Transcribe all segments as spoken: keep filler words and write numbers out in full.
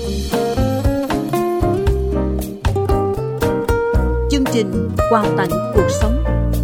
Chương trình quà tặng cuộc sống.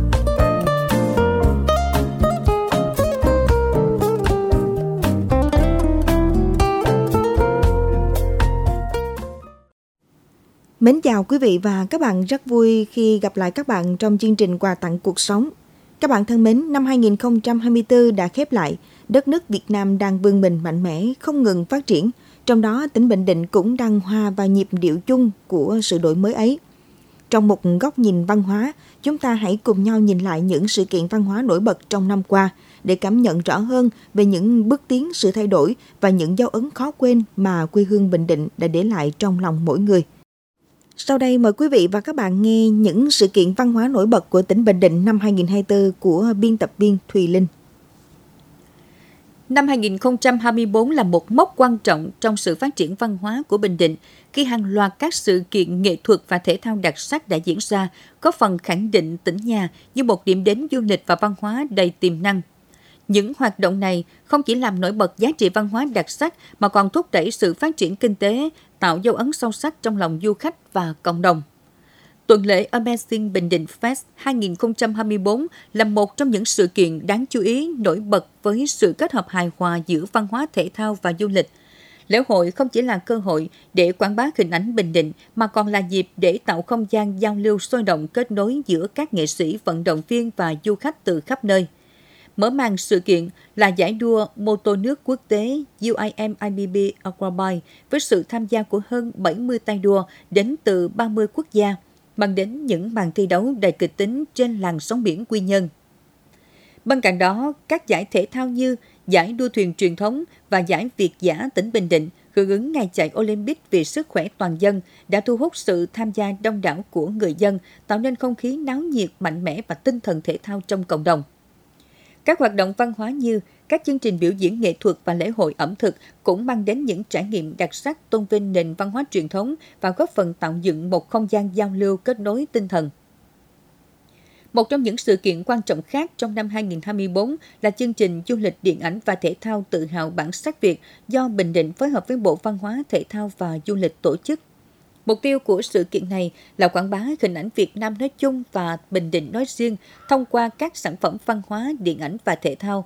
Mến chào quý vị và các bạn, rất vui khi gặp lại các bạn trong chương trình quà tặng cuộc sống. Các bạn thân mến, năm hai không hai tư đã khép lại, đất nước Việt Nam đang vươn mình mạnh mẽ, không ngừng phát triển. Trong đó, tỉnh Bình Định cũng đang hòa vào nhịp điệu chung của sự đổi mới ấy. Trong một góc nhìn văn hóa, chúng ta hãy cùng nhau nhìn lại những sự kiện văn hóa nổi bật trong năm qua để cảm nhận rõ hơn về những bước tiến, sự thay đổi và những dấu ấn khó quên mà quê hương Bình Định đã để lại trong lòng mỗi người. Sau đây mời quý vị và các bạn nghe những sự kiện văn hóa nổi bật của tỉnh Bình Định năm hai không hai tư của biên tập viên Thùy Linh. Năm hai không hai tư là một mốc quan trọng trong sự phát triển văn hóa của Bình Định khi hàng loạt các sự kiện nghệ thuật và thể thao đặc sắc đã diễn ra, có phần khẳng định tỉnh nhà như một điểm đến du lịch và văn hóa đầy tiềm năng. Những hoạt động này không chỉ làm nổi bật giá trị văn hóa đặc sắc mà còn thúc đẩy sự phát triển kinh tế, tạo dấu ấn sâu sắc trong lòng du khách và cộng đồng. Tuần lễ Amazing Bình Định Fest hai không hai tư là một trong những sự kiện đáng chú ý nổi bật với sự kết hợp hài hòa giữa văn hóa thể thao và du lịch. Lễ hội không chỉ là cơ hội để quảng bá hình ảnh Bình Định mà còn là dịp để tạo không gian giao lưu sôi động kết nối giữa các nghệ sĩ, vận động viên và du khách từ khắp nơi. Mở màn sự kiện là giải đua mô tô nước quốc tế u i em i bê bê Aquabike với sự tham gia của hơn bảy mươi tay đua đến từ ba mươi quốc gia, mang đến những màn thi đấu đầy kịch tính trên làn sóng biển Quy Nhơn. Bên cạnh đó, các giải thể thao như giải đua thuyền truyền thống và giải Việt dã tỉnh Bình Định hưởng ứng ngày chạy Olympic vì sức khỏe toàn dân đã thu hút sự tham gia đông đảo của người dân, tạo nên không khí náo nhiệt, mạnh mẽ và tinh thần thể thao trong cộng đồng. Các hoạt động văn hóa như các chương trình biểu diễn nghệ thuật và lễ hội ẩm thực cũng mang đến những trải nghiệm đặc sắc, tôn vinh nền văn hóa truyền thống và góp phần tạo dựng một không gian giao lưu kết nối tinh thần. Một trong những sự kiện quan trọng khác trong năm hai không hai tư là chương trình du lịch điện ảnh và thể thao tự hào bản sắc Việt do Bình Định phối hợp với Bộ Văn hóa, Thể thao và Du lịch tổ chức. Mục tiêu của sự kiện này là quảng bá hình ảnh Việt Nam nói chung và Bình Định nói riêng thông qua các sản phẩm văn hóa, điện ảnh và thể thao.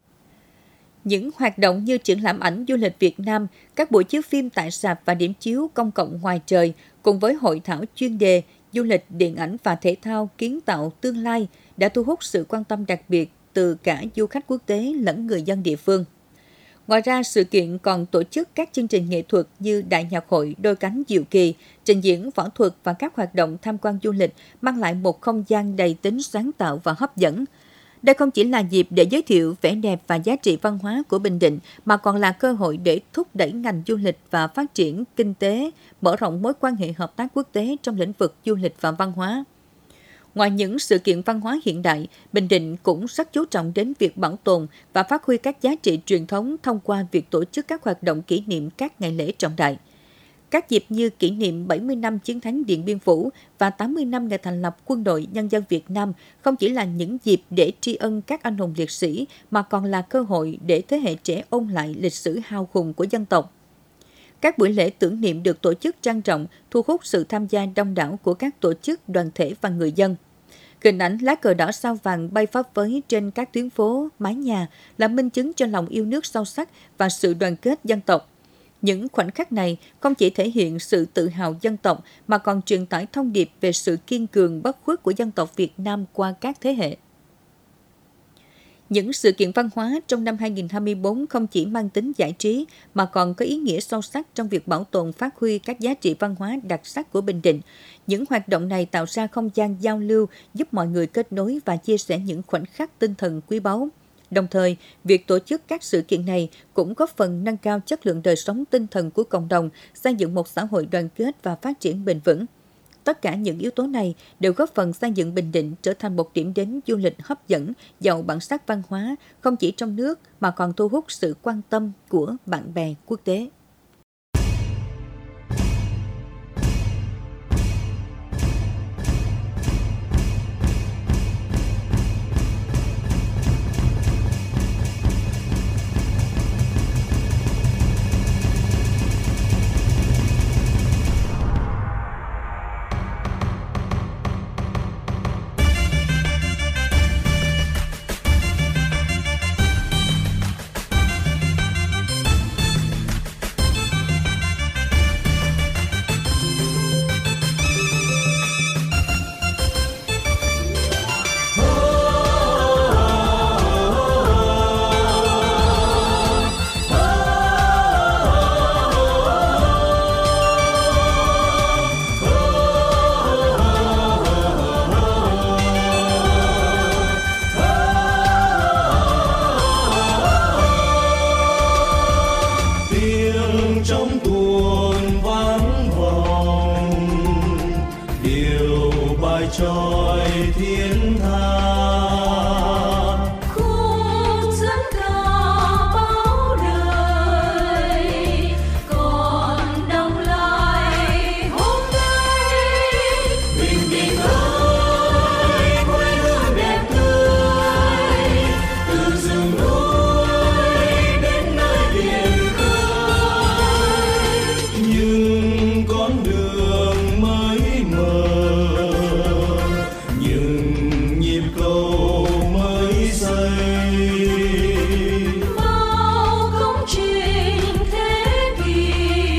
Những hoạt động như triển lãm ảnh du lịch Việt Nam, các buổi chiếu phim tại rạp và điểm chiếu công cộng ngoài trời, cùng với hội thảo chuyên đề du lịch, điện ảnh và thể thao kiến tạo tương lai đã thu hút sự quan tâm đặc biệt từ cả du khách quốc tế lẫn người dân địa phương. Ngoài ra, sự kiện còn tổ chức các chương trình nghệ thuật như Đại nhạc hội Đôi cánh diệu kỳ, trình diễn võ thuật và các hoạt động tham quan du lịch mang lại một không gian đầy tính sáng tạo và hấp dẫn. Đây không chỉ là dịp để giới thiệu vẻ đẹp và giá trị văn hóa của Bình Định, mà còn là cơ hội để thúc đẩy ngành du lịch và phát triển kinh tế, mở rộng mối quan hệ hợp tác quốc tế trong lĩnh vực du lịch và văn hóa. Ngoài những sự kiện văn hóa hiện đại, Bình Định cũng rất chú trọng đến việc bảo tồn và phát huy các giá trị truyền thống thông qua việc tổ chức các hoạt động kỷ niệm các ngày lễ trọng đại. Các dịp như kỷ niệm bảy mươi năm chiến thắng Điện Biên Phủ và tám mươi năm ngày thành lập Quân đội Nhân dân Việt Nam không chỉ là những dịp để tri ân các anh hùng liệt sĩ, mà còn là cơ hội để thế hệ trẻ ôn lại lịch sử hào hùng của dân tộc. Các buổi lễ tưởng niệm được tổ chức trang trọng, thu hút sự tham gia đông đảo của các tổ chức, đoàn thể và người dân. Hình ảnh lá cờ đỏ sao vàng bay phấp phới trên các tuyến phố, mái nhà là minh chứng cho lòng yêu nước sâu sắc và sự đoàn kết dân tộc. Những khoảnh khắc này không chỉ thể hiện sự tự hào dân tộc mà còn truyền tải thông điệp về sự kiên cường bất khuất của dân tộc Việt Nam qua các thế hệ. Những sự kiện văn hóa trong năm hai không hai tư không chỉ mang tính giải trí mà còn có ý nghĩa sâu sắc trong việc bảo tồn, phát huy các giá trị văn hóa đặc sắc của Bình Định. Những hoạt động này tạo ra không gian giao lưu, giúp mọi người kết nối và chia sẻ những khoảnh khắc tinh thần quý báu. Đồng thời, việc tổ chức các sự kiện này cũng góp phần nâng cao chất lượng đời sống tinh thần của cộng đồng, xây dựng một xã hội đoàn kết và phát triển bền vững. Tất cả những yếu tố này đều góp phần xây dựng Bình Định trở thành một điểm đến du lịch hấp dẫn, giàu bản sắc văn hóa, không chỉ trong nước mà còn thu hút sự quan tâm của bạn bè quốc tế. thiên tha. Khúc dẫn ca bao đời còn đọng lại hôm nay. Bình Định ơi, quê hương đẹp tươi, từ rừng núi đến nơi biển khơi, những con đường mới mở, những nhịp cầu mới xây. Bao công trình thế kỷ,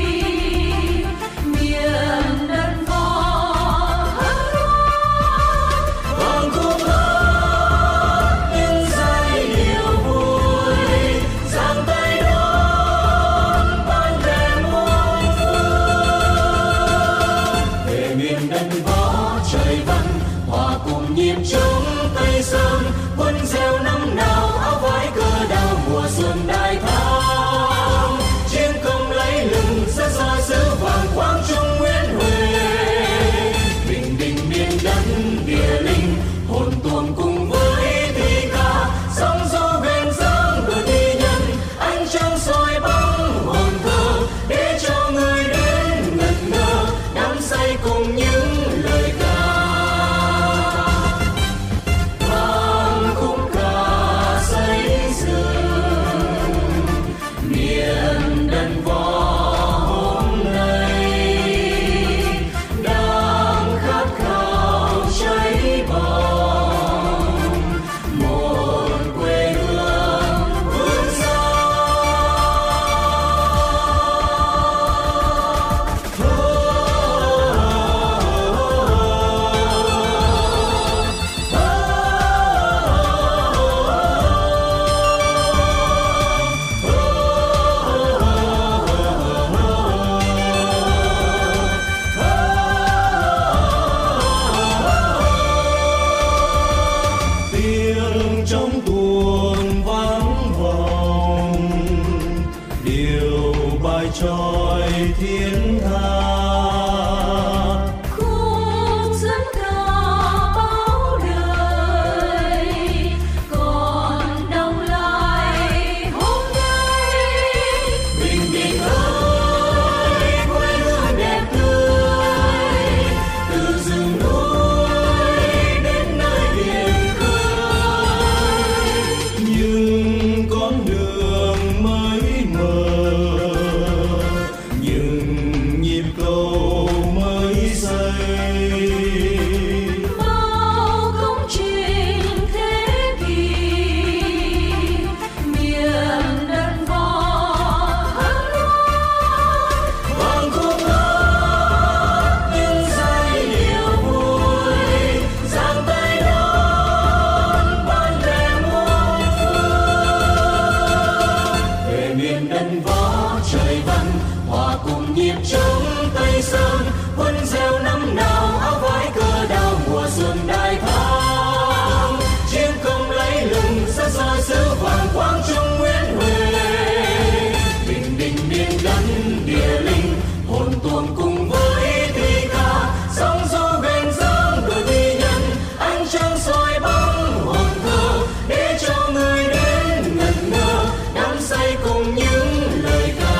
miền đất võ hân hoan. Vang khúc hát những giai điệu vui, giang tay đón ban đêm muôn phương. Về miền đất võ trời văn, hòa cùng nhịp trống Tây Sơn, quân reo năm nào áo vải cờ đào mùa xuân đại thắng. Chiến công lấy lừng sẽ soi sứ vàng quang trung Nguyễn Huệ. Bình Định miền đất địa linh, hồn tuồng cùng với thi ca, sóng gió ven dáng đôi thi nhân, ánh trăng soi bóng hồn thơ, để cho người đến ngẩn ngơ đắm say cùng những lời ca. Vang khúc ca xây dựng miền đất võ hôm nay, đang khát khao cháy bỏng một quê hương vươn xa. Tiếng trong tuồng vang vọng, điều bài tròi thiên tha. Khúc dẫn ca bao đời còn đọng lại hôm nay. Bình Định ơi, quê hương đẹp tươi, từ rừng núi đến nơi biển khơi, những con đường mới mở, những nhịp cầu mới xây. Bao công trình thế kỷ, miền đất võ hân hoan. Vang khúc hát những giai điệu vui, giang tay đón ban đêm muôn phương. Về miền đất võ trời văn, hòa cùng nhịp trống Tây Sơn, quân reo năm nào áo vải cờ đào mùa xuân đại thắng. Chiến công lấy lừng sẽ soi sứ vàng quang trung Nguyễn Huệ. Bình Định miền đất địa linh, hồn tuồng cùng với thi ca, sóng gió ven dáng đôi thi nhân, ánh trăng soi bóng hồn thơ, để cho người đến ngẩn ngơ đắm say cùng những lời ca.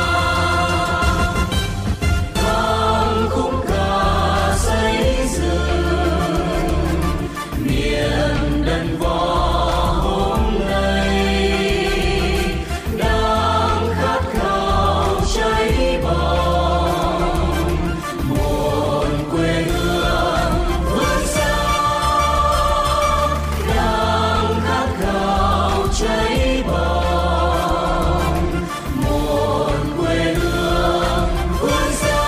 Vang khúc ca xây dựng miền đất võ hôm nay, đang khát khao cháy bỏng một quê hương vươn xa. Đang khát khao cháy bỏng một quê hương vươn xa.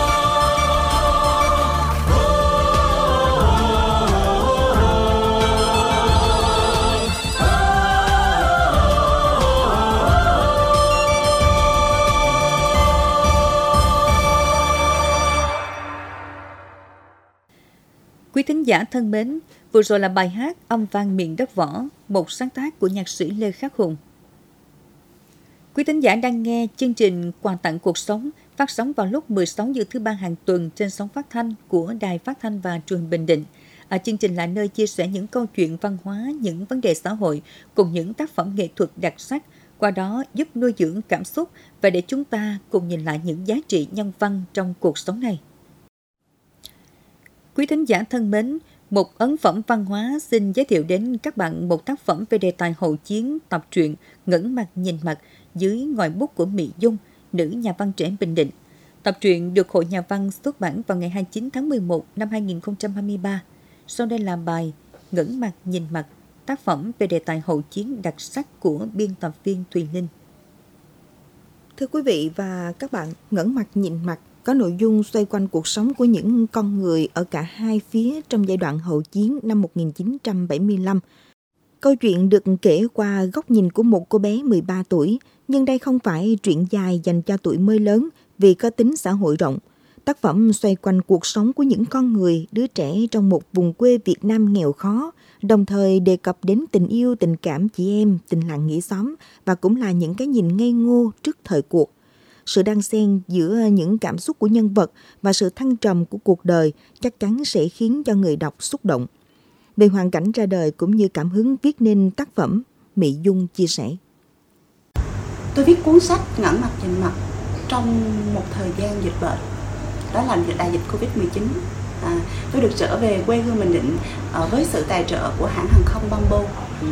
Quý thính giả thân mến, vừa rồi là bài hát Âm vang miền đất võ, một sáng tác của nhạc sĩ Lê Khắc Hùng. Quý thính giả đang nghe chương trình Quà tặng cuộc sống phát sóng vào lúc mười sáu giờ thứ ba hàng tuần trên sóng phát thanh của Đài Phát thanh và Truyền hình Bình Định. À, chương trình là nơi chia sẻ những câu chuyện văn hóa, những vấn đề xã hội cùng những tác phẩm nghệ thuật đặc sắc, qua đó giúp nuôi dưỡng cảm xúc và để chúng ta cùng nhìn lại những giá trị nhân văn trong cuộc sống này. Quý thính giả thân mến, một ấn phẩm văn hóa xin giới thiệu đến các bạn một tác phẩm về đề tài hậu chiến tập truyện Ngẩng mặt nhìn mặt dưới ngòi bút của Mỹ Dung, nữ nhà văn trẻ Bình Định. Tập truyện được Hội Nhà văn xuất bản vào ngày hai mươi chín tháng mười một năm hai nghìn không trăm hai mươi ba. Sau đây là bài Ngẩng mặt nhìn mặt, tác phẩm về đề tài hậu chiến đặc sắc của biên tập viên Thùy Linh. Thưa quý vị và các bạn, Ngẩng mặt nhìn mặt có nội dung xoay quanh cuộc sống của những con người ở cả hai phía trong giai đoạn hậu chiến năm một nghìn chín trăm bảy mươi lăm. Câu chuyện được kể qua góc nhìn của một cô bé mười ba tuổi, nhưng đây không phải truyện dài dành cho tuổi mới lớn vì có tính xã hội rộng. Tác phẩm xoay quanh cuộc sống của những con người, đứa trẻ trong một vùng quê Việt Nam nghèo khó, đồng thời đề cập đến tình yêu, tình cảm chị em, tình làng nghĩa xóm và cũng là những cái nhìn ngây ngô trước thời cuộc. Sự đan xen giữa những cảm xúc của nhân vật và sự thăng trầm của cuộc đời chắc chắn sẽ khiến cho người đọc xúc động. Về hoàn cảnh ra đời cũng như cảm hứng viết nên tác phẩm, Mỹ Dung chia sẻ. Tôi viết cuốn sách Ngẩng mặt nhìn mặt trong một thời gian dịch bệnh, đó là đại dịch Covid mười chín. À, tôi được trở về quê hương Bình Định uh, với sự tài trợ của hãng hàng không Bamboo.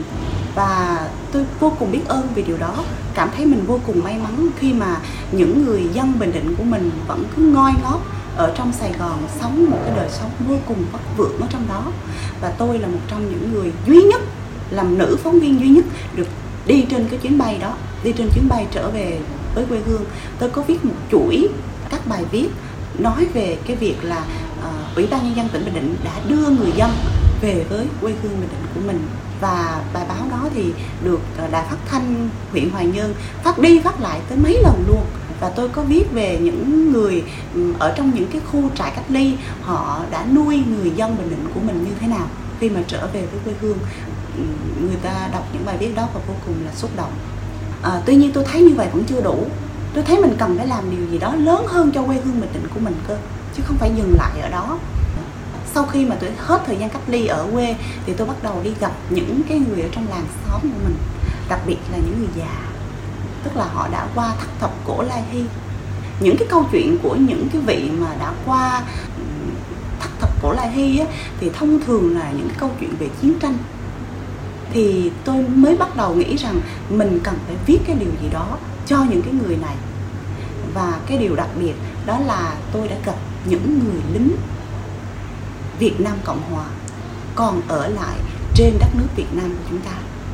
Và tôi vô cùng biết ơn vì điều đó, cảm thấy mình vô cùng may mắn khi mà những người dân Bình Định của mình vẫn cứ ngoi ngót ở trong Sài Gòn, sống một cái đời sống vô cùng vất vưởng ở trong đó. Và tôi là một trong những người duy nhất, làm nữ phóng viên duy nhất được đi trên cái chuyến bay đó, đi trên chuyến bay trở về với quê hương. Tôi có viết một chuỗi các bài viết nói về cái việc là uh, Ủy ban Nhân dân tỉnh Bình Định đã đưa người dân về với quê hương Bình Định của mình. Và bài báo đó thì được Đài Phát thanh huyện Hoài Nhơn phát đi phát lại tới mấy lần luôn. Và tôi có viết về những người ở trong những cái khu trại cách ly, họ đã nuôi người dân Bình Định của mình như thế nào khi mà trở về với quê hương. Người ta đọc những bài viết đó và vô cùng là xúc động. À, tuy nhiên tôi thấy như vậy vẫn chưa đủ. Tôi thấy mình cần phải làm điều gì đó lớn hơn cho quê hương Bình Định của mình cơ, chứ không phải dừng lại ở đó. Sau khi mà tôi hết thời gian cách ly ở quê thì tôi bắt đầu đi gặp những cái người ở trong làng xóm của mình, đặc biệt là những người già, tức là họ đã qua thất thập cổ lai hy. Những cái câu chuyện của những cái vị mà đã qua thất thập cổ lai hy á, thì thông thường là những cái câu chuyện về chiến tranh. Thì tôi mới bắt đầu nghĩ rằng mình cần phải viết cái điều gì đó cho những cái người này. Và cái điều đặc biệt đó là tôi đã gặp những người lính Việt Nam Cộng Hòa còn ở lại trên đất nước Việt Nam của chúng ta.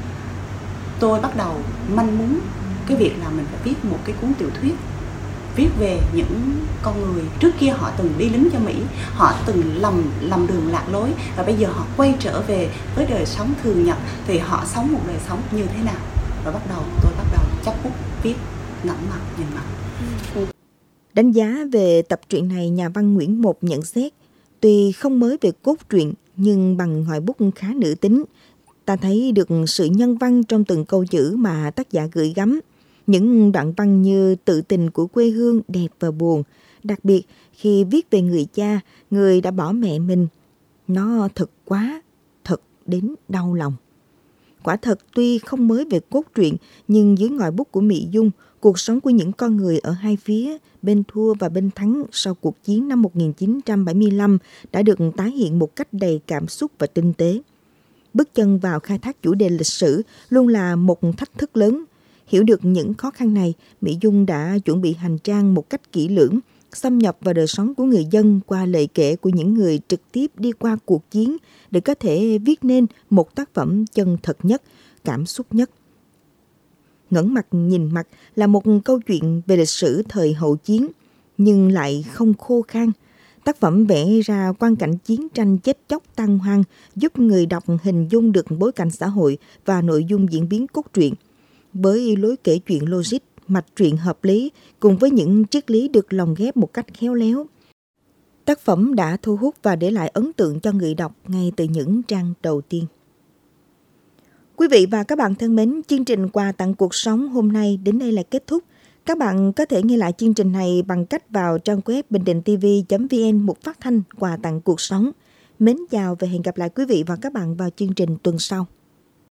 Tôi bắt đầu manh muốn cái việc là mình phải viết một cái cuốn tiểu thuyết, viết về những con người trước kia họ từng đi lính cho Mỹ, họ từng lầm lầm đường lạc lối và bây giờ họ quay trở về với đời sống thường nhật thì họ sống một đời sống như thế nào. Và bắt đầu tôi bắt đầu chấp bút viết Ngẩng mặt nhìn mặt. Đánh giá về tập truyện này, nhà văn Nguyễn Một nhận xét, tuy không mới về cốt truyện nhưng bằng ngòi bút khá nữ tính, ta thấy được sự nhân văn trong từng câu chữ mà tác giả gửi gắm. Những đoạn văn như tự tình của quê hương đẹp và buồn, đặc biệt khi viết về người cha, người đã bỏ mẹ mình. Nó thật quá, thật đến đau lòng. Quả thật tuy không mới về cốt truyện, nhưng dưới ngòi bút của Mỹ Dung, cuộc sống của những con người ở hai phía, bên thua và bên thắng sau cuộc chiến năm một nghìn chín trăm bảy mươi lăm đã được tái hiện một cách đầy cảm xúc và tinh tế. Bước chân vào khai thác chủ đề lịch sử luôn là một thách thức lớn. Hiểu được những khó khăn này, Mỹ Dung đã chuẩn bị hành trang một cách kỹ lưỡng, xâm nhập vào đời sống của người dân qua lời kể của những người trực tiếp đi qua cuộc chiến để có thể viết nên một tác phẩm chân thật nhất, cảm xúc nhất. Ngẩng mặt nhìn mặt là một câu chuyện về lịch sử thời hậu chiến, nhưng lại không khô khan. Tác phẩm vẽ ra quang cảnh chiến tranh chết chóc tan hoang, giúp người đọc hình dung được bối cảnh xã hội và nội dung diễn biến cốt truyện. Với lối kể chuyện logic, mạch truyện hợp lý, cùng với những triết lý được lồng ghép một cách khéo léo, tác phẩm đã thu hút và để lại ấn tượng cho người đọc ngay từ những trang đầu tiên. Quý vị và các bạn thân mến, chương trình Quà tặng cuộc sống hôm nay đến đây là kết thúc. Các bạn có thể nghe lại chương trình này bằng cách vào trang web bình định t v chấm v n mục phát thanh Quà tặng cuộc sống. Mến chào và hẹn gặp lại quý vị và các bạn vào chương trình tuần sau.